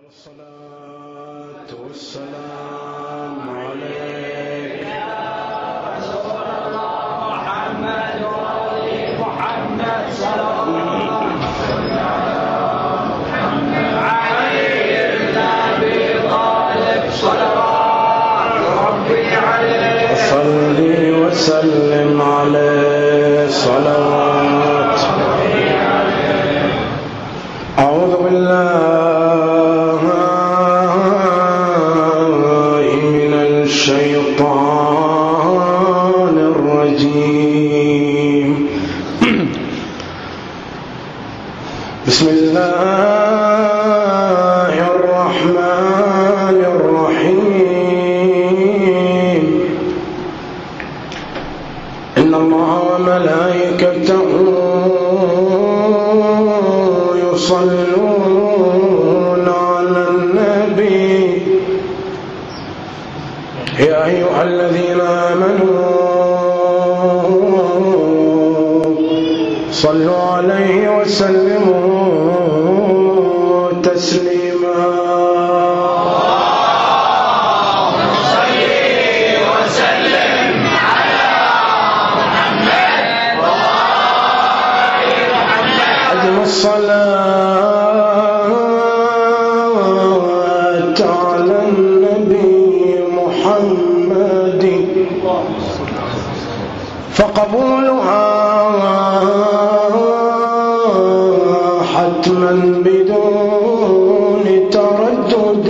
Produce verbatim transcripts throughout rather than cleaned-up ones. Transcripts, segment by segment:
والصلاة والسلام عليك يا رسول الله محمد وآل محمد صلى الله عليه بن أبي طالب صلوات ربي عليه صلي وسلم عليه صلوات. أعوذ بالله من الشيطان الرجيم. بسم الله الرحمن الرحيم. إن الله وملائكته يصلون على النبي يا أيها الذين آمنوا صلوا عليه وسلموا تسليما. اللهم صل وسلم على محمد وآل محمد. أدم الصلاة على النبي محمد فقبولها حتما بدون تردد.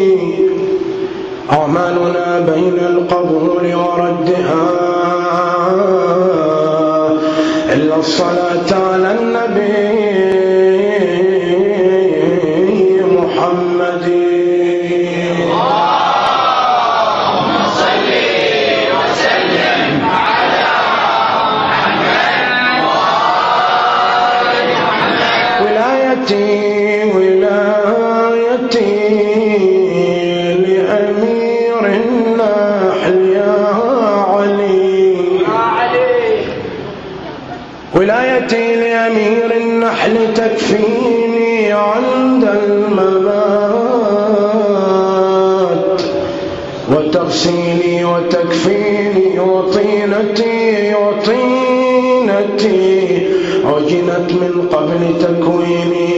أعمالنا بين القبول وردها إلا الصلاة على النبي محمد. اللهم صل وسلم على محمد وآل محمد. ولايتي ولايتي لأمير النحل يا علي. ولايتي لأمير النحل تكفيني عند الممات وتغسيني وتكفيني وطينتي وطينتي عجنت من قبل تكويني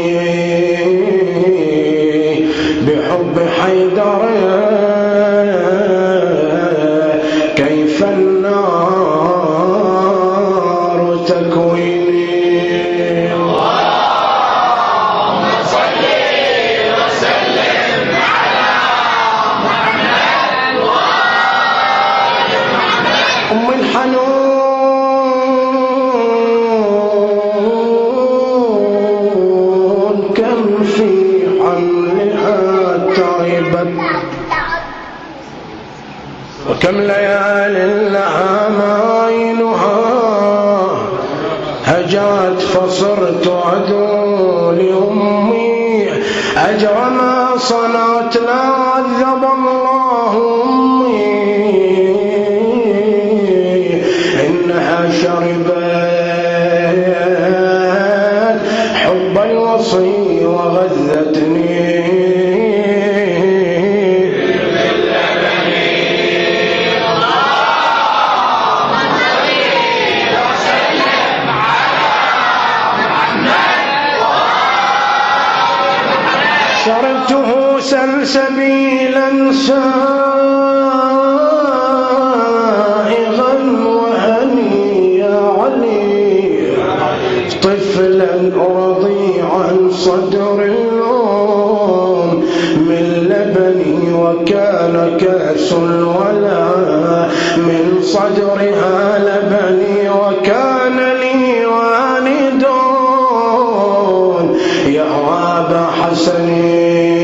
بحب حيدر كيف النار تكويني. اللهم صل وسلم على محمد وآل محمد. أم الحنون كم في حملها تعبت وكم ليال لها معينها هجات فصرت عدو لأمي. أجر ما صنعت لا عذب الله أمي إنها شربت حب الوصي وغذتني شربته سلسبيلا سائغا وهنيا علي طفلا رضيعا صدر الأم من لبني وكان كأس الولا من صدرها لبني وكان لي والد يهوى أبا حسني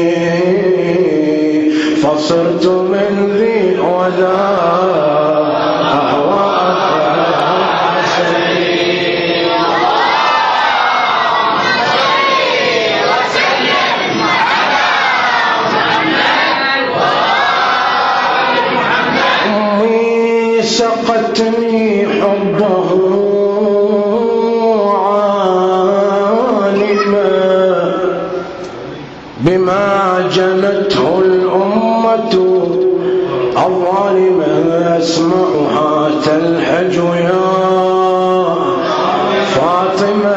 فصرت من ذي وذا أهوى أبا حسني. اللهم صل وسلم على محمد وآل محمد. أمي سقتني حبه عالما بما جنته الأمة الظالمة أسمعها تلهج يا فاطمة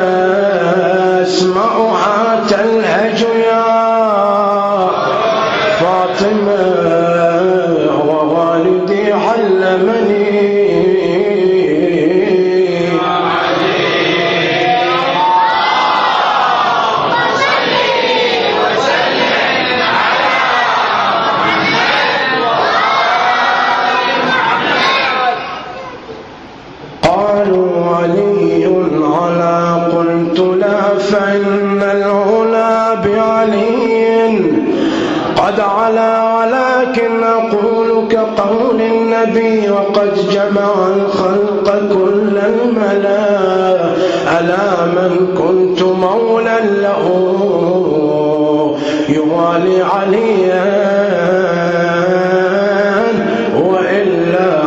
أسمعها تلهج يا فاطمة ووالدي علمني فإن العلا بعلي قد علا ولكن أقول كقول النبي وقد جمع الخلق كل الملا ألا من كنت مولا له يوالي عليا وإلا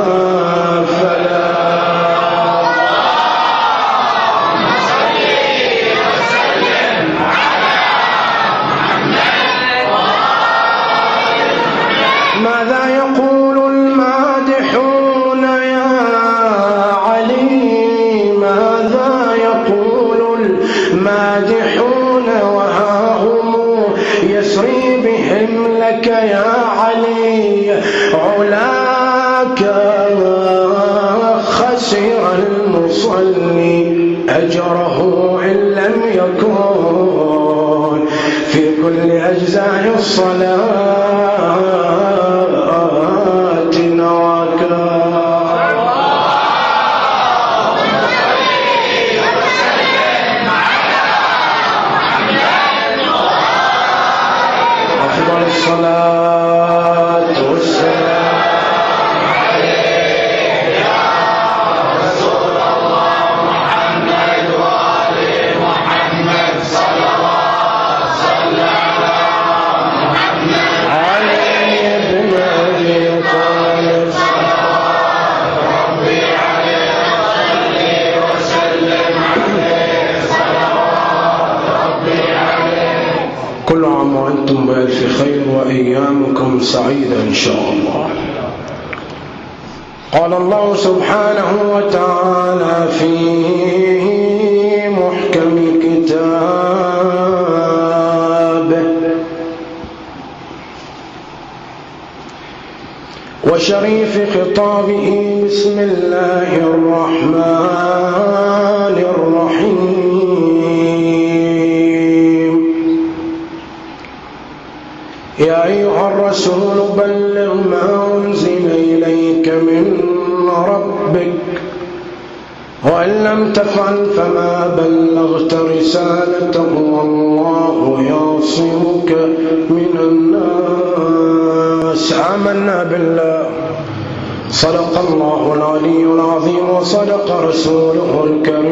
يا علي علاك خسر المصلي أجره إن لم يكن في كل أجزاء الصلاة نواكا الصلاة والسلام عليك يا رسول الله محمد وآل محمد صلوات صلى على محمد علي بن أبي طالب صلوات ربي عليه صلي وسلم عليه صلوات ربي عليه. كل عام وأنتم بألف خير وأيامكم سعيدة إن شاء الله. قال الله سبحانه وتعالى في محكم كتابه وشريف خطابه بسم الله الرحمن الرحيم يا أيها الرسول بلغ ما أنزل إليك من ربك وإن لم تفعل فما بلغت رسالته والله يعصمك من الناس. آمنا بالله صدق الله العلي العظيم وصدق رسوله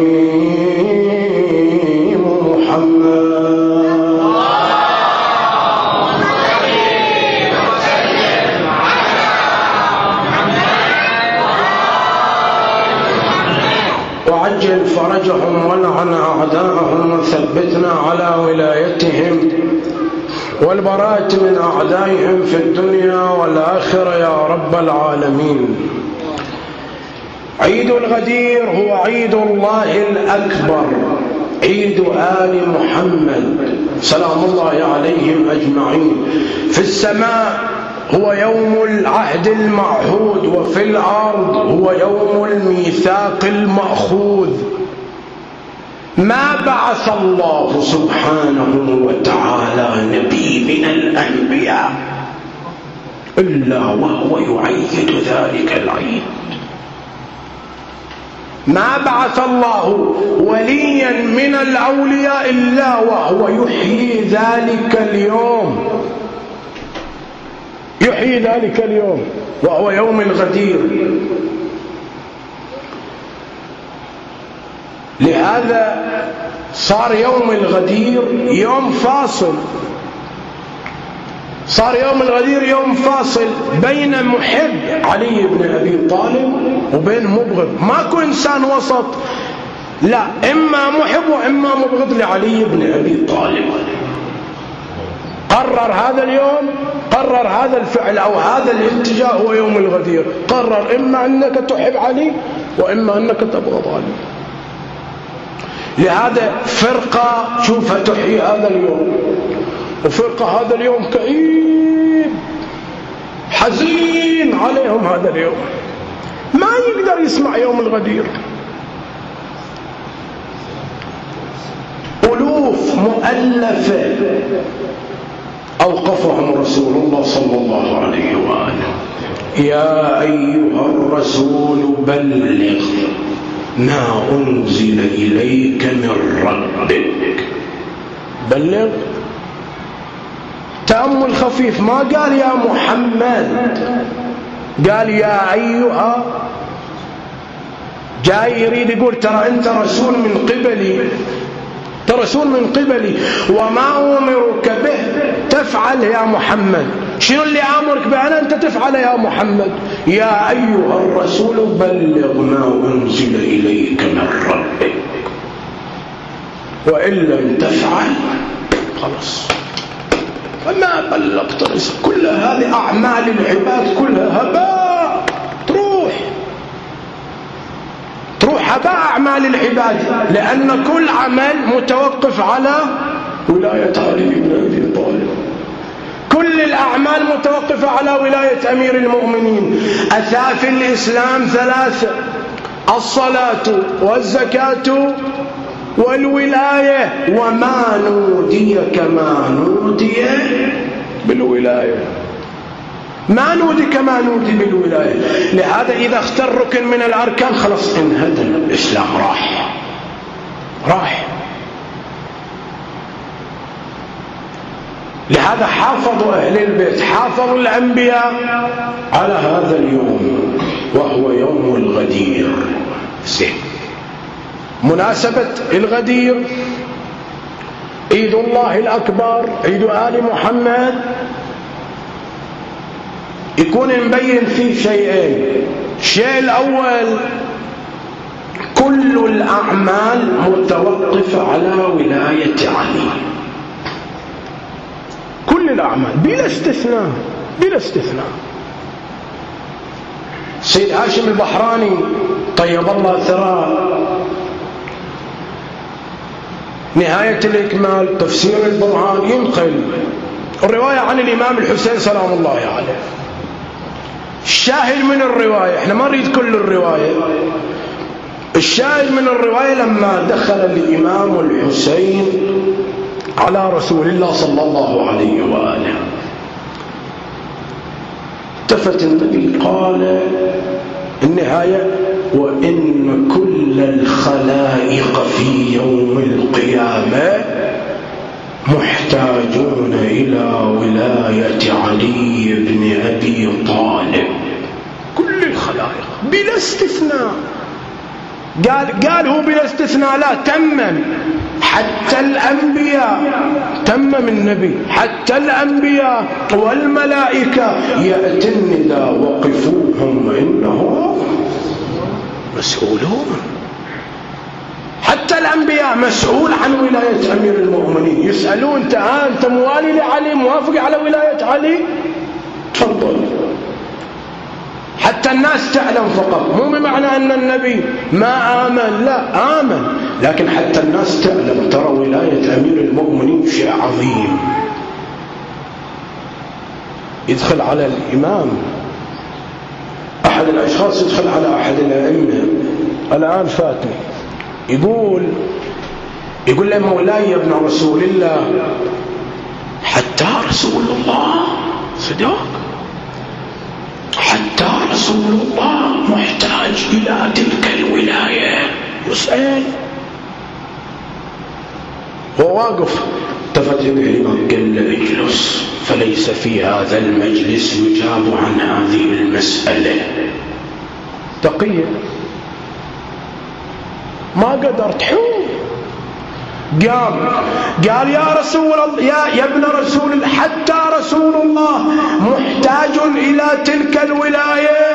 الكريم محمد وعجل فرجهم ولعن أعداءهم وثبتنا على ولايتهم والبراءة من أعدائهم في الدنيا والآخرة يا رب العالمين. عيد الغدير هو عيد الله الأكبر، عيد آل محمد سلام الله عليهم أجمعين. في السماء هو يوم العهد المعهود وفي الأرض هو يوم الميثاق المأخوذ. ما بعث الله سبحانه وتعالى نبي من الأنبياء إلا وهو يعيد ذلك العيد. ما بعث الله وليا من الأولياء إلا وهو يحيي ذلك اليوم، يحيي ذلك اليوم وهو يوم الغدير. لهذا صار يوم الغدير يوم فاصل، صار يوم الغدير يوم فاصل بين محب علي بن أبي طالب وبين مبغض. ماكو إنسان وسط، لا، إما محب وإما مبغض لعلي بن أبي طالب. قرر هذا اليوم، قرر هذا الفعل أو هذا الاتجاه هو يوم الغدير. قرر إما أنك تحب علي وإما أنك تبغض علي. لهذا فرقة شوفها تحيي هذا اليوم، وفرقة هذا اليوم كئيب حزين عليهم هذا اليوم، ما يقدر يسمع يوم الغدير. ألوف مؤلفة أوقفهم رسول الله صلى الله عليه وآله. يا أيها الرسول بلغ ما أنزل إليك من ربك. بلغ، تأمل خفيف، ما قال يا محمد، قال يا أيها. جاي يريد يقول ترى أنت رسول من قبلي، ترى رسول من قبلي، وما أمرك به تفعل يا محمد. شنو اللي أمرك به أنا؟ أنت تفعل يا محمد. يا أيها الرسول بلغ ما أنزل إليك من ربك، وإن لم تفعل خلاص فما بلغت رسالة. كل هذه أعمال العباد كلها هباء، تروح تروح هباء أعمال العباد، لأن كل عمل متوقف على ولاية علي بن أبي طالب. كل الأعمال متوقفة على ولاية أمير المؤمنين. أثاث الإسلام ثلاثة: الصلاة والزكاة والولاية، وما نودي كما نودي بالولاية، ما نودي كما نودي بالولاية. لهذا إذا اختر ركن من الأركان خلاص انهدم الإسلام، راح راح. لهذا حافظوا أهل البيت، حافظوا الأنبياء على هذا اليوم وهو يوم الغدير. زين، مناسبة الغدير عيد الله الأكبر، عيد آل محمد، يكون مبين فيه شيئين. الشيء الأول كل الأعمال متوقفة على ولاية علي، كل الأعمال بلا استثناء، بلا استثناء. سيد هاشم البحراني طيب الله ثراه، نهاية الإكمال تفسير البرهان، ينقل الرواية عن الإمام الحسين سلام الله عليه. الشاهد من الرواية، احنا ما نريد كل الرواية، الشاهد من الرواية لما دخل الإمام الحسين على رسول الله صلى الله عليه وآله، التفت النبي قال النهاية: وإن كل الخلائق في يوم القيامة محتاجون إلى ولاية علي بن أبي طالب. كل الخلائق بلا استثناء. قال قال هو بلا استثناء، لا، تمم. حتى الأنبياء، تمم النبي، حتى الأنبياء والملائكة يأتي النداء: وقفوهم إنهم مسؤولون. حتى الأنبياء مسؤول عن ولاية أمير المؤمنين، يسألون: أنت أنت موالي لعلي، موافق على ولاية علي؟ تفضل. حتى الناس تعلم فقط، مو بمعنى أن النبي ما آمن، لا، آمن، لكن حتى الناس تعلم ترى ولاية أمير المؤمنين شيء عظيم. يدخل على الإمام أحد الأشخاص، يدخل على أحد الأئمة، الآن فاتني، يقول يقول له: مولاي ابن رسول الله. حتى رسول الله، صدق، حتى رسول الله محتاج إلى تلك الولاية. يسأل، هو واقف، التفت إليه الإمام قال له: اجلس، فليس في هذا المجلس يجاب عن هذه المسألة. تقية ما قدر تحوم، قام قال: يا رسول الله، يا, يا ابن رسول الله، حتى رسول الله محتاج إلى تلك الولاية،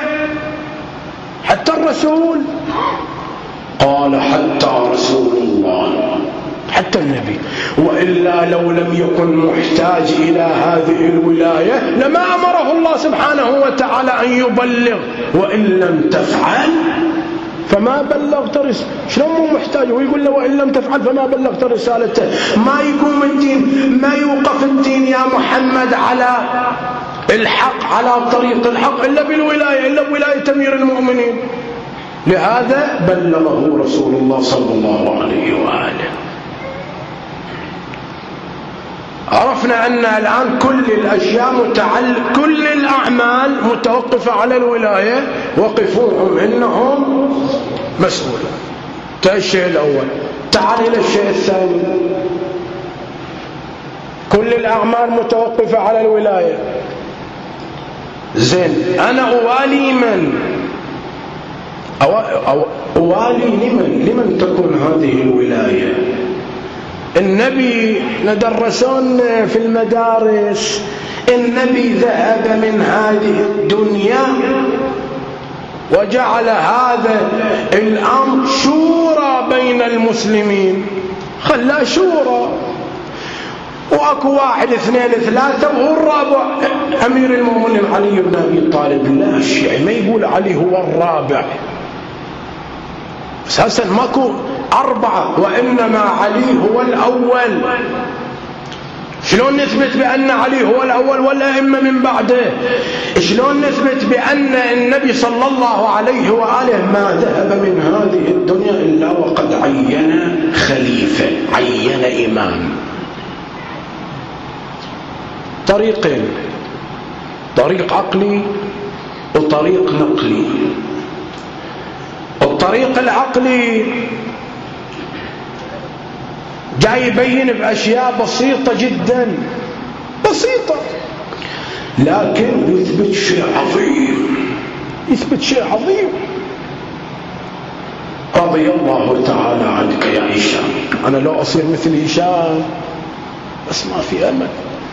حتى الرسول. قال: حتى رسول الله حتى النبي. وإلا لو لم يكن محتاج إلى هذه الولاية لما أمره الله سبحانه وتعالى أن يبلغ، وإن لم تفعل فما بلغت رسالته. شلون مو محتاج ويقول له وإن لم تفعل فما بلغت رسالته؟ ما يقوم الدين، ما يوقف الدين يا محمد على الحق، على طريق الحق، إلا بالولاية، إلا بولاية أمير المؤمنين. لهذا بلغه رسول الله صلى الله عليه وآله. عرفنا أن الآن كل الأشياء متعلق، كل الأعمال متوقفة على الولاية، وقفوهم إنهم مسؤولون. ده الشيء الأول. تعال إلى الشيء الثاني. كل الأعمال متوقفة على الولاية. زين، أنا أوالي من؟ أو أو أوالي لمن؟ لمن تكون هذه الولاية؟ النبي ندرسون في المدارس، النبي ذهب من هذه الدنيا وجعل هذا الأمر شورى بين المسلمين، خلاه شورى، واكو واحد اثنين ثلاثة وهو الرابع أمير المؤمنين علي بن أبي طالب. لا، الشيعي ما يقول علي هو الرابع، أساسا ماكو أربعة، وإنما علي هو الأول. شلون نثبت بأن علي هو الأول والأئمة من بعده؟ شلون نثبت بأن النبي صلى الله عليه وآله ما ذهب من هذه الدنيا إلا وقد عين خليفة، عين إمام؟ طريقين، طريق عقلي وطريق نقلي. الطريق العقلي جاي يبين بأشياء بسيطة جدا، بسيطة، لكن يثبت شيء عظيم، يثبت شيء عظيم. رضي الله تعالى عنك يا هشام. أنا لو أصير مثل هشام بس ما في أمل.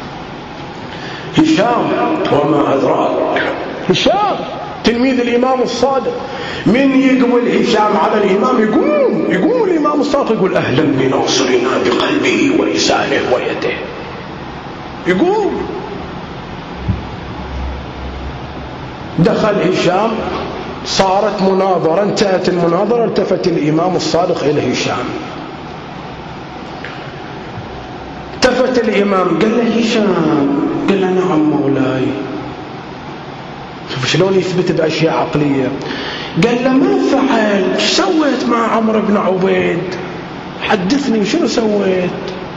هشام وما أدراك، هشام تلميذ الإمام الصادق. من يقول هشام على الإمام يقوم يقوم الإمام الصادق يقول أهلا بناصرنا بقلبه ولسانه ويده، يقوم. دخل هشام، صارت مناظرة، انتهت المناظرة، التفت الإمام الصادق إلى هشام، التفت الإمام قال له هشام، قال له نعم مولاي. شوف شلون يثبت بأشياء عقلية. قال له ما فعل، ايش سويت مع عمرو بن عبيد؟ حدثني شنو سويت؟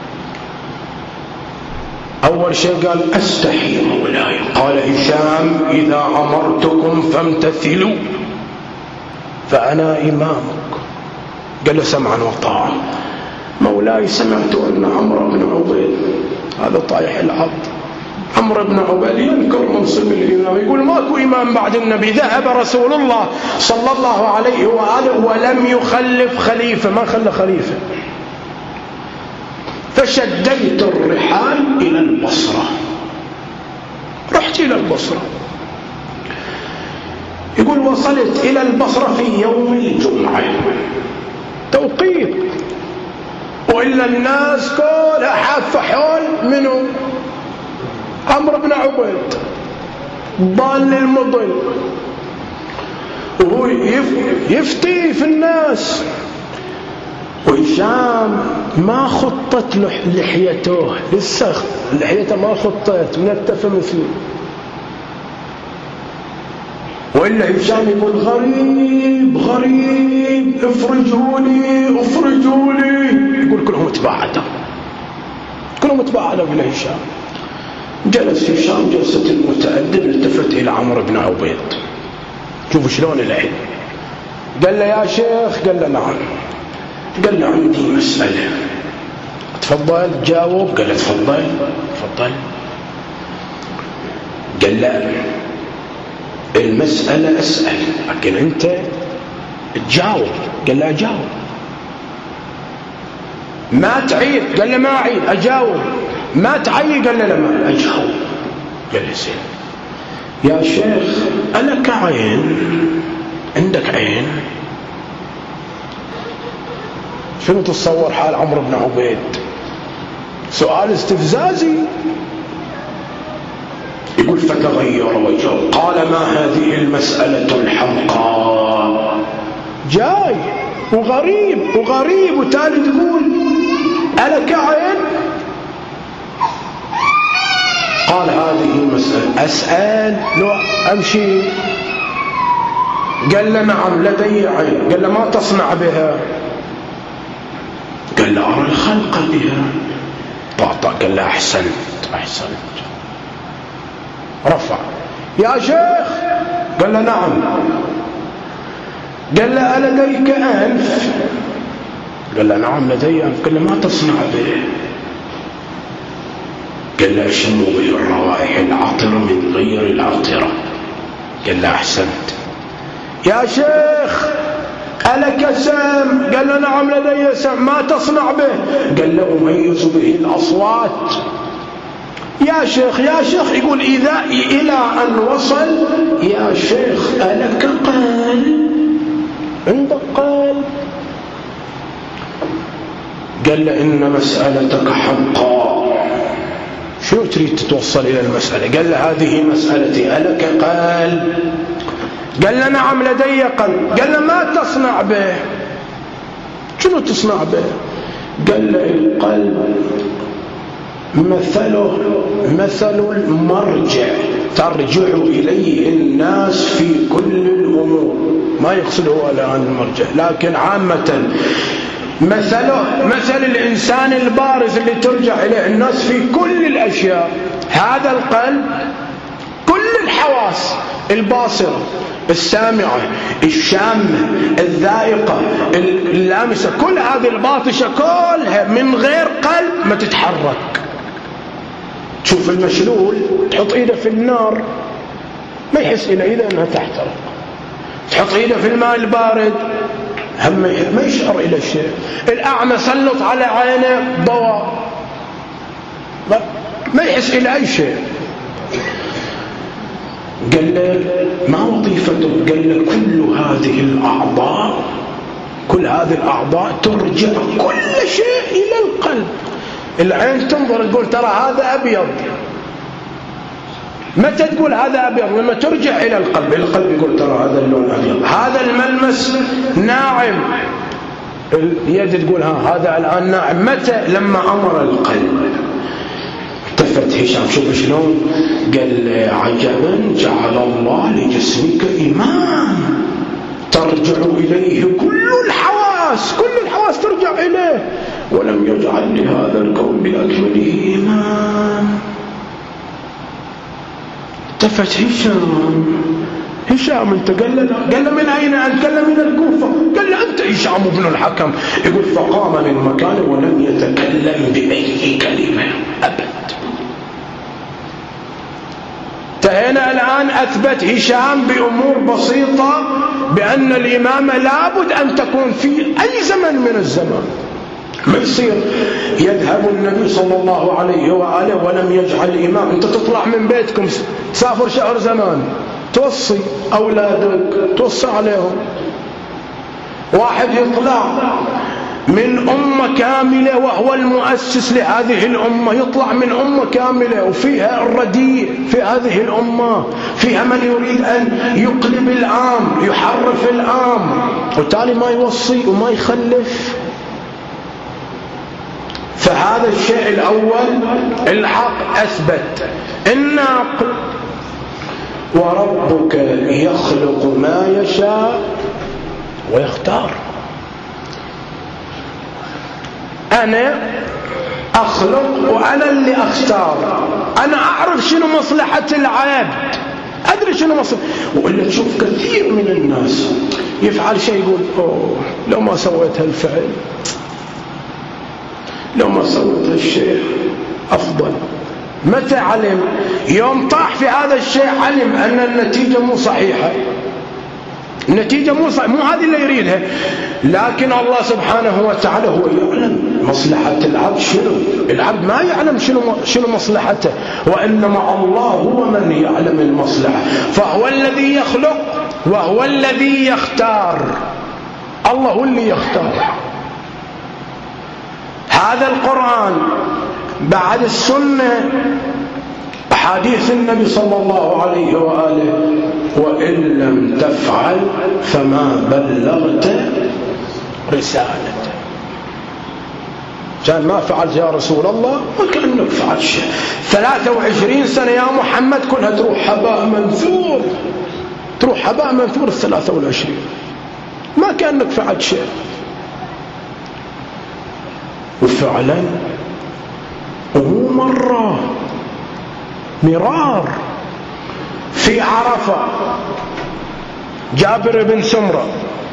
أول شيء قال أستحي مولاي. قال هشام إذا أمرتكم فامتثلوا فأنا إمامك. قال له سمعا وطاعة. مولاي سمعت أن عمرو بن عبيد هذا طايح العبد، عمرو بن عبيد ينكر منصب الإمام، يقول ماكو إمام بعد النبي، ذهب رسول الله صلى الله عليه وآله ولم يخلف خليفة، ما خلى خليفة. فشددت الرحال إلى البصرة، رحت إلى البصرة. يقول وصلت إلى البصرة في يوم الجمعة، توقيت، وإلا الناس كلها حافة حول منه عمرو بن عبيد ضال المضل، وهو يفتي في الناس. وهشام ما خطت لحيته، لسه لحيته ما خطت، منتفه مثله. وإلا هشام يقول غريب غريب، افرجوا لي افرجوا لي، يقول كلهم تباعدوا، كلهم تباعدوا إلى هشام. جلس هشام جلسة المتأدب، التفت إلى عمرو بن عبيد. شوفوا شلون العلم. قال له يا شيخ، قال له نعم. قال له عندي مسألة. تفضل جاوب. قال له تفضل تفضل. قال له المسألة أسأل لكن أنت تجاوب. قال له أجاوب. ما تعيد؟ قال له ما أعيد، أجاوب. ما تعيد؟ قال له لا ما أجاوب. قال له زين يا شيخ، ألك عين؟ عندك عين؟ شنو تتصور حال عمرو بن عبيد؟ سؤال استفزازي. يقول فتغير وجهه قال ما هذه المسألة الحمقاء؟ جاي وغريب وغريب وتالي تقول ألك عين؟ قال هذه مسألة. أسأل لو أمشي؟ قال له نعم لدي عين. قال له ما تصنع بها؟ قال له أرى الخلق بها. طاطا. قال له أحسنت أحسنت. رفع. يا شيخ؟ قال له نعم. قال له ألديك أنف؟ قال له نعم لدي أنف. قال له ما تصنع به؟ قال له أشم به الروائح العطرة من غير العطرة. قال له أحسنت. يا شيخ ألك سم؟ قال له نعم لدي سم. ما تصنع به؟ قال له أميز به الأصوات. يا شيخ يا شيخ. يقول إذا إلى أن وصل يا شيخ ألك قلب؟ عندك قلب؟ قال له إن مسألتك حقا. شو تريد تتوصل إلى المسألة؟ قال له هذه مسألتي. ألك قلب؟ قال له نعم لدي قلب. قال له ما تصنع به؟ شنو تصنع به؟ قال له القلب مثله مثل المرجع ترجع إليه الناس في كل الأمور. ما يقصد هو الآن المرجع لكن عامة مثله مثل الإنسان البارز اللي ترجع إليه الناس في كل الأشياء. هذا القلب كل الحواس، الباصرة، السامعة، الشامة، الذائقة، اللامسة، كل هذه الباطشة كلها من غير قلب ما تتحرك. تشوف المشلول تحط ايده في النار ما يحس الى ايده انها تحترق، تحط ايده في الماء البارد هم ما يشعر الى شيء. الاعمى سلط على عينه ضوء ما يحس الى اي شيء. قال له ما وظيفته؟ قال له كل هذه الاعضاء كل هذه الاعضاء ترجع كل شيء الى القلب. العين تنظر تقول ترى هذا أبيض. متى تقول هذا أبيض؟ لما ترجع إلى القلب. القلب يقول ترى هذا اللون أبيض. هذا الملمس ناعم. اليد تقول ها هذا الآن ناعم. متى؟ لما أمر القلب. التفت هشام شوف شلون قال عجبا جعل الله لجسمك إمام ترجع إليه كل الحواس. كل الحواس ترجع إليه ولم يجعل لهذا الكون بأكمله إمام. التفت هشام هشام انت؟ قال له قال له من أين أنت؟ قال له من الكوفة. قال له أنت هشام بن الحكم. يقول فقام من مكانه ولم يتكلم بأي كلمة أبد. انتهينا الآن. أثبت هشام بأمور بسيطة بأن الإمامة لابد أن تكون في أي زمن من الزمان. ما يصير يذهب النبي صلى الله عليه وآله ولم يجعل إمام. أنت تطلع من بيتكم تسافر شهر زمان توصي أولادك توصي عليهم. واحد يطلع من أمة كاملة وهو المؤسس لهذه الأمة، يطلع من أمة كاملة وفيها الرديء في هذه الأمة، فيها من يريد أن يقلب العام يحرف العام وتالي ما يوصي وما يخلف. فهذا الشيء الأول الحق أثبت الناقل. وربك يخلق ما يشاء ويختار. أنا أخلق وأنا اللي أختار. أنا أعرف شنو مصلحة العبد، أدري شنو مصلحة. وإلا تشوف كثير من الناس يفعل شيء يقول أوه لو ما سويت هالفعل لو ما سويت هالشيء أفضل. متى علم؟ يوم طاح في هذا الشيء علم أن النتيجة مو صحيحة. النتيجة مو صحيحة، مو هذه اللي يريدها. لكن الله سبحانه وتعالى هو يعلم مصلحة العبد شنو. العبد ما يعلم شنو شنو مصلحته، وإنما الله هو من يعلم المصلحة. فهو الذي يخلق وهو الذي يختار. الله هو اللي يختار. هذا القرآن بعد السنة أحاديث النبي صلى الله عليه وآله، وإن لم تفعل فما بلغت رسالته. كان ما فعلت يا رسول الله وكأنك فعلت شيء. ثلاثة وعشرين سنة يا محمد كلها تروح هباء منثور، تروح هباء منثور الثلاثة والعشرين، ما كأنك فعلت شيء. وفعلا ومو مرة، مرار. في عرفة جابر بن سمرة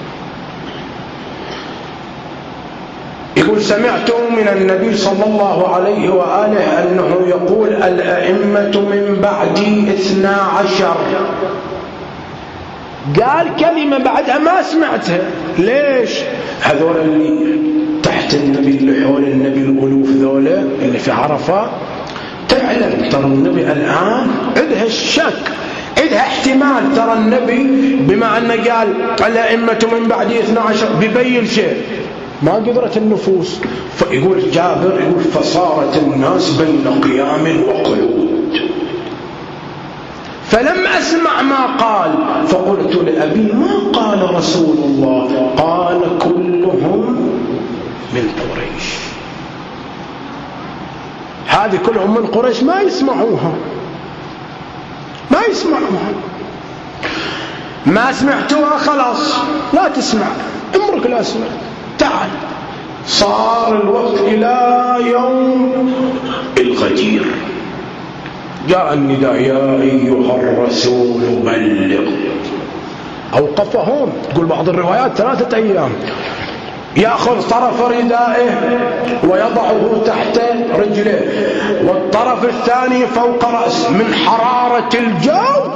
يقول سمعت من النبي صلى الله عليه وآله أنه يقول الأئمة من بعدي اثنا عشر. قال كلمة بعدها ما سمعتها. ليش؟ هذول اللي تحت النبي اللي حول النبي الألوف ذولا اللي في عرفة، تعلم ترى النبي الآن عندها الشك، عندها احتمال ترى النبي بما أنه قال الأئمة من بعدي اثنا عشر بيبين شيء ما قدرت النفوس. فيقول جابر يقول فصارت الناس بين قيام وقعود، فلم أسمع ما قال، فقلت لأبي ما قال رسول الله؟ قال كلهم من قريش. هذه كلهم من قريش ما يسمعوها، ما يسمعوها. ما سمعتوها خلاص لا تسمع، امرك لا اسمع. تعال. صار الوقت إلى يوم الغدير، جاء النداء يا أيها الرسول بلغ. أوقفهم، تقول بعض الروايات ثلاثة أيام. يأخذ طرف ردائه ويضعه تحت رجله، والطرف الثاني فوق رأسه من حرارة الجو.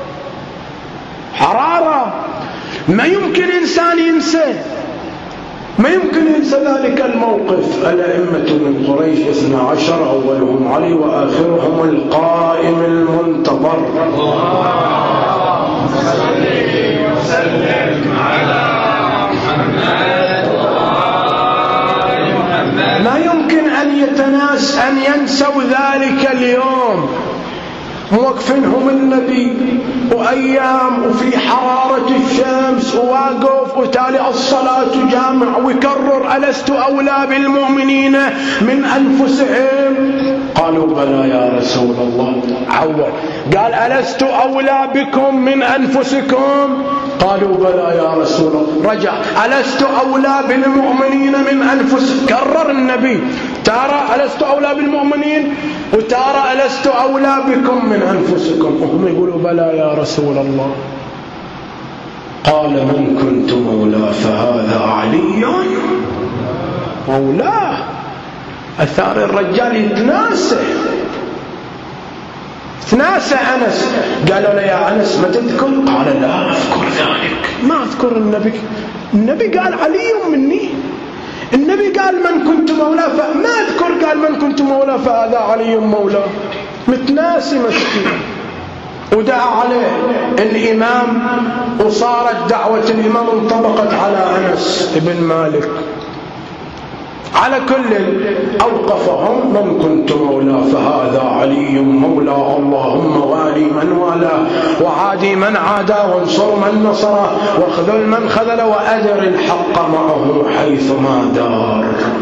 حرارة ما يمكن إنسان ينسى، ما يمكن ينسى ذلك الموقف. الأئمة من قريش اثنا عشر، أولهم علي وآخرهم القائم المنتظر. اللهم صل وسلم على محمد. ما يمكن أن يتناس أن ينسوا ذلك اليوم. موقفينهم النبي وأيام وفي حرارة الشمس وواقف وتالي الصلاة جامع ويكرر ألست أولى بالمؤمنين من أنفسهم؟ قالوا بلى يا رسول الله. عوض قال ألست أولى بكم من أنفسكم؟ قالوا بلى يا رسول الله. رجع ألست أولى بالمؤمنين من أنفسكم؟ كرر النبي ترى ألست أولى بالمؤمنين وترى ألست أولى بكم من أنفسكم؟ وهم يقولوا بلى يا رسول الله. قال من كنت مولاه فهذا علي مولاه. أثار الرجال يتناسى، تناسى أنس. قالوا له يا أنس ما تذكر؟ قال لا أذكر ذلك، ما أذكر النبي. النبي قال علي مني، النبي قال من كنت مولاه فما أذكر، قال من كنت مولاه فهذا علي مولاه. متناسي مسكين. ودعا عليه الإمام وصارت دعوة الإمام انطبقت على أنس بن مالك. على كل أوقفهم من كنت مولاه فهذا علي مولاه، اللهم والي من والاه وعادي من عاداه وانصر من نصره واخذل من خذل وأدر الحق معه حيثما دار.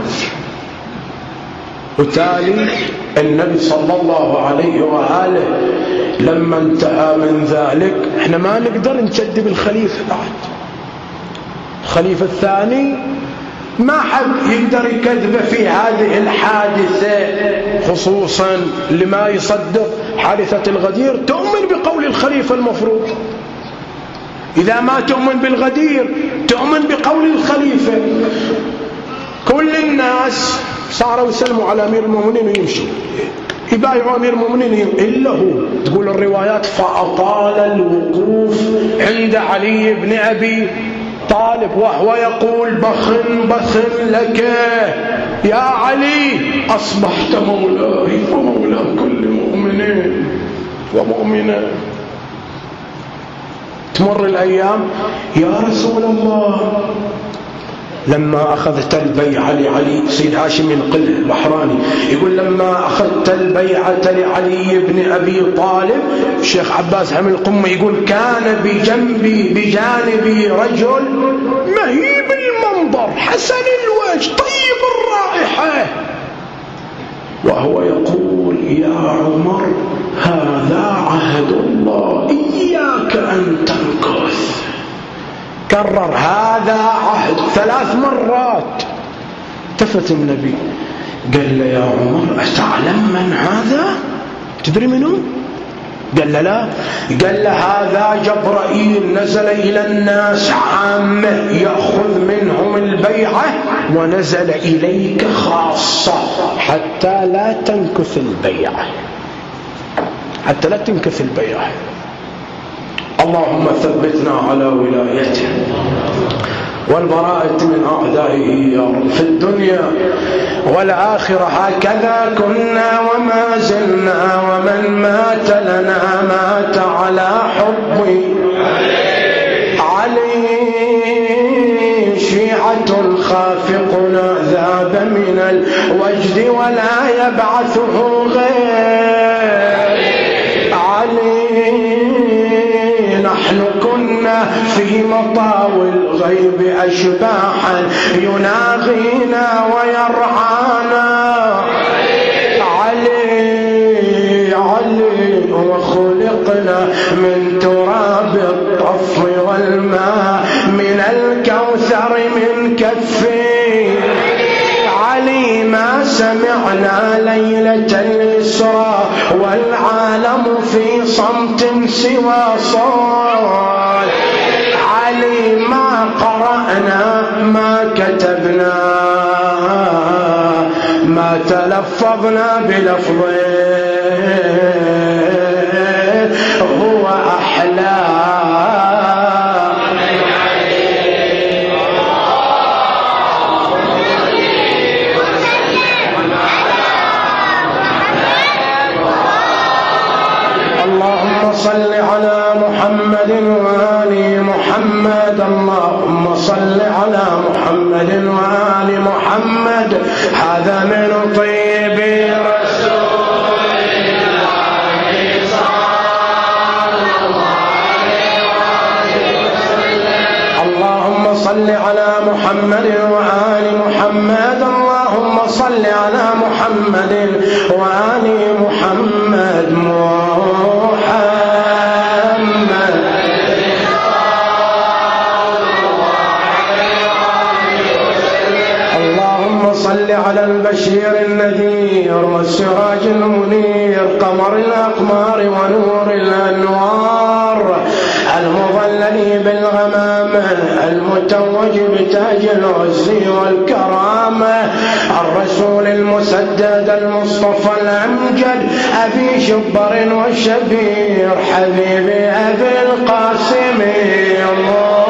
وتالي النبي صلى الله عليه وآله لما انتهى من ذلك، احنا ما نقدر نكذب الخليفة بعد. الخليفة الثاني ما حد يقدر يكذب في هذه الحادثة، خصوصا لما يصدق حادثة الغدير. تؤمن بقول الخليفة المفروض، إذا ما تؤمن بالغدير تؤمن بقول الخليفة. كل الناس صاروا يسلموا على أمير المؤمنين ويمشي، يبايعوا أمير المؤمنين إلا هو. تقول الروايات فأطال الوقوف عند علي بن أبي طالب وهو يقول بخن بخن لك يا علي، أصبحت مولاي ومولى كل مؤمن ومؤمنة. تمر الأيام، يا رسول الله لما أخذت البيعة لعلي، سيد هاشم ينقل البحراني يقول لما أخذت البيعة لعلي بن أبي طالب، الشيخ عباس حمل القمة يقول كان بجنبي بجانبي رجل مهيب المنظر حسن الوجه طيب الرائحة، وهو يقول يا عمر هذا عهد الله إياك أن تنكث. كرر هذا عهد ثلاث مرات. التفت النبي قال له يا عمر أتعلم من هذا؟ تدري منه؟ قال له لا. قال له هذا جبرائيل نزل إلى الناس عامة يأخذ منهم البيعة ونزل إليك خاصة حتى لا تنكث البيعة، حتى لا تنكث البيعة. اللهم ثبتنا على ولايته والبراءة من أعدائه يا رب في الدنيا والآخرة. هكذا كنا وما زلنا، ومن مات لنا مات على حب علي. شيعة خافقنا ذاب من الوجد ولا يبعثه غير علي. نحن كنا في مطاوي الغيب أشباحا يناغينا ويرعانا علي علي. وخلقنا من تراب الطف والماء من الكوثر من كفي علي. ما سمعنا ليلة الإسراء والعالم في صمت سوى صوت علي. ما قرأنا ما كتبنا ما تلفظنا بلفظ هو أحلى. اللهم صل على محمد وآل محمد. اللهم صل على محمد وآل محمد. هذا من طيب رسول الله صلى الله عليه وسلم. اللهم صل على محمد وآل محمد. اللهم صل على محمد وآل محمد. صل على البشير النذير والسراج المنير قمر الأقمار ونور الأنوار المظلل بالغمام المتوج بتاج العز والكرامة الرسول المسدد المصطفى الأمجد أبي شبر والشبير حبيبي أبي القاسم. الله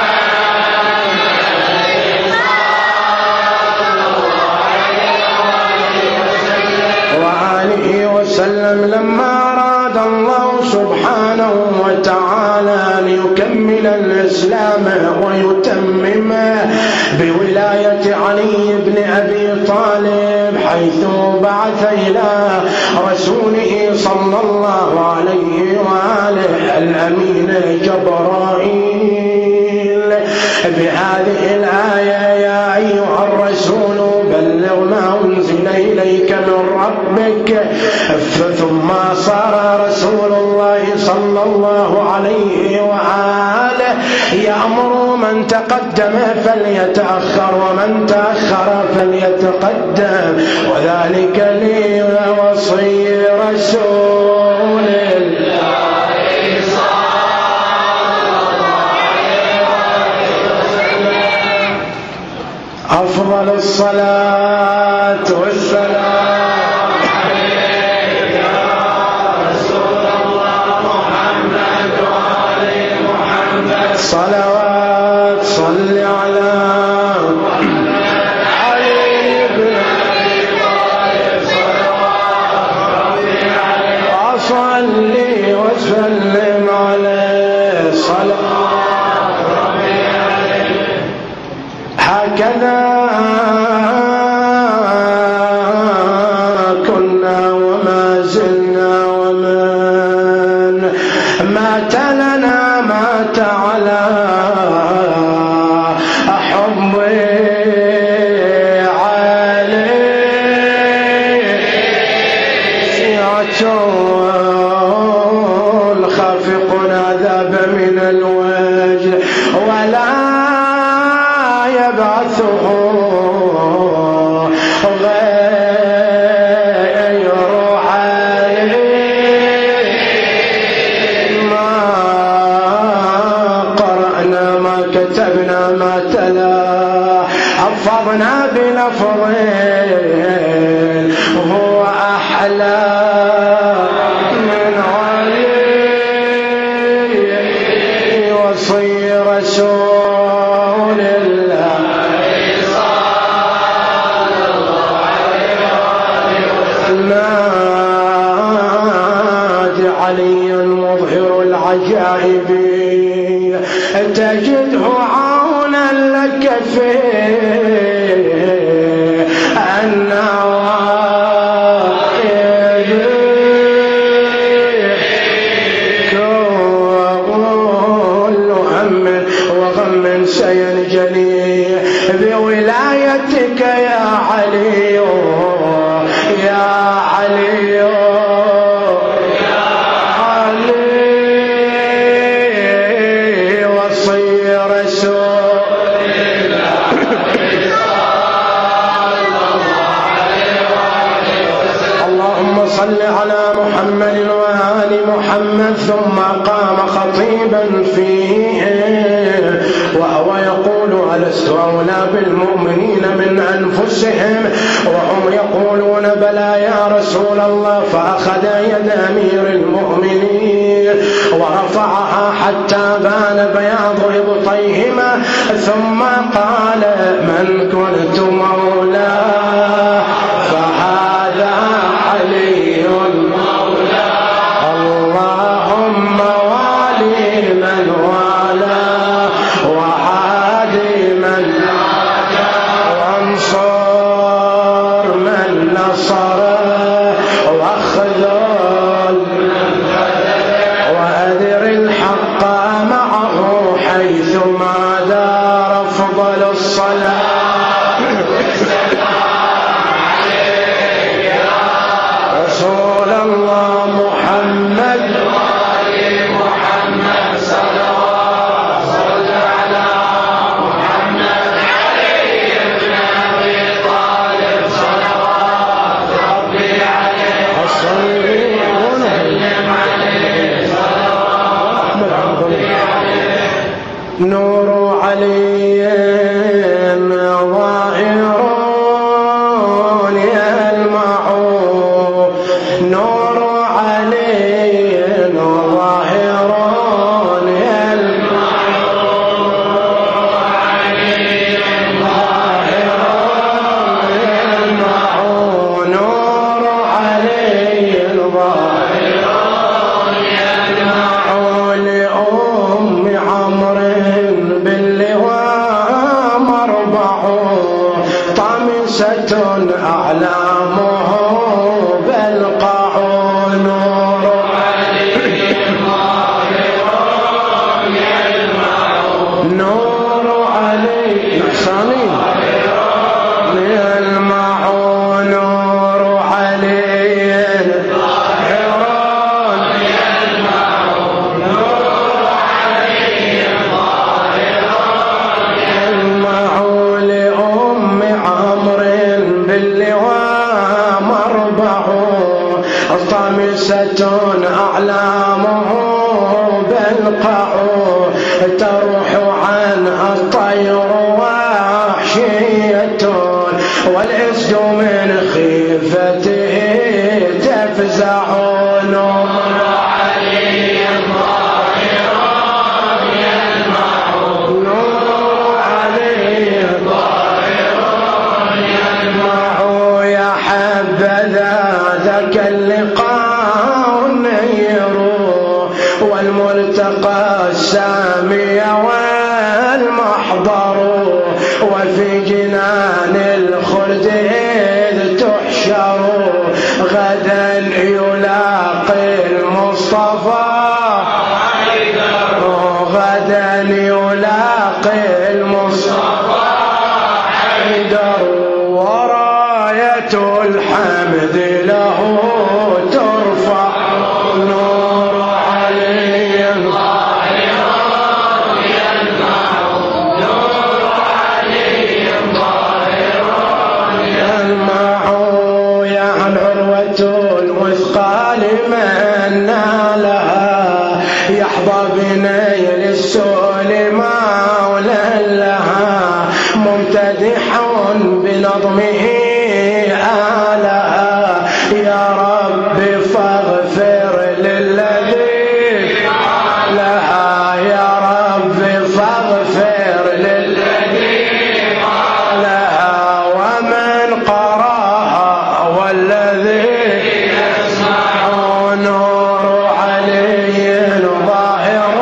وسلم. لما أراد الله سبحانه وتعالى أن يكمل الإسلام ويتممه بولاية علي بن أبي طالب، حيث بعث إلى رسوله صلى الله عليه وآله الأمين جبرائيل بهذه الآية يا أيها الرسول بلغ ما أنزل إليك من ربك. ثم صار رسول الله صلى الله عليه وآله يأمر من تقدم فليتأخر ومن تأخر فليتقدم، وذلك لوصي رسول الله أفضل الصلاة والسلام عليك يا رسول الله محمد وآل محمد. صلوات صل على علي بن أبي طالب صلوات ربي عليه أصلي وسلم عليه صلوات ربي عليه. هكذا مات لنا مات على حبي علي سيعتون خافقنا ذاب من الوجه ولا يبعثه غير علي ما قرأنا ما كتبنا ما تلا حفظنا بلفظ هو أحلى من علي وصي رسول الله نادي علي مظهر العجائب تجده عونا لك فيه النوائب كل هم وغم سينجلي بولايتك يا علي يا علي يا علي وصي رسول الله اللهم صل على محمد وآل محمد. ثم قام خطيبا فيه وهو يقول ألست أولى بالمؤمنين من أنفسهم وهم يقولون بلى يا رسول الله. فأخذ يد أمير المؤمنين ورفعها حتى بان بياض إبطيهما ثم قال من كنت مولاه فهذا علي مولاه اللهم والي من والاه وعادي من وانصر من نصره واخذل وأذر الحق معه حيثما دار أفضل الصلاة رسول الله محمد محمد صلوات صل على محمد علي بن أبي طالب صلوات ربي عليه وسلم عليه صلوات ربي عليه. نور علي ظاهر يلمع نور علي ظاهر يلمع نور علي ظاهر يلمع لأم عمرو باللواء مربع طمسة أعلامه بالقاع نور علي ظاهر يلمع نور علي صميم يلمع نور علي ظاهر يلمع نور علي ظاهر يلمع لأم عمرو باللواء مربع طمسة أعلامه بالقاع تروح عنها الطير وحشية والأسد من خيفته تفزع نور علي ظاهر يلمع نور علي ظاهر يلمع يا حبذا ذاك اللقاء النير والملتقى السامي والمحضر وفي جنان الخلد إذ تحشر غدا يلاقي المصطفى يحظى بنيل السؤل مولى لها ممتدح بنظمه آلها يا رب فاغفر للذي لها يا رب فاغفر للذي لها ومن قراها والذي يسمع نور علي ظاهر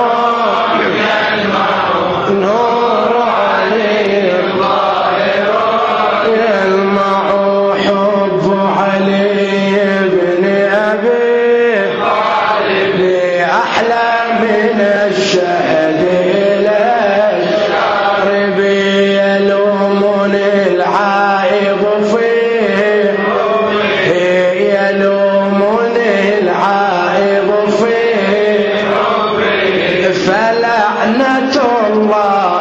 نور علي ظاهر يلمع حب علي بن أبي طالب أحلى من الشهد الشارب يلومني العائب فيه يلومني العائب فيه فلعنة الله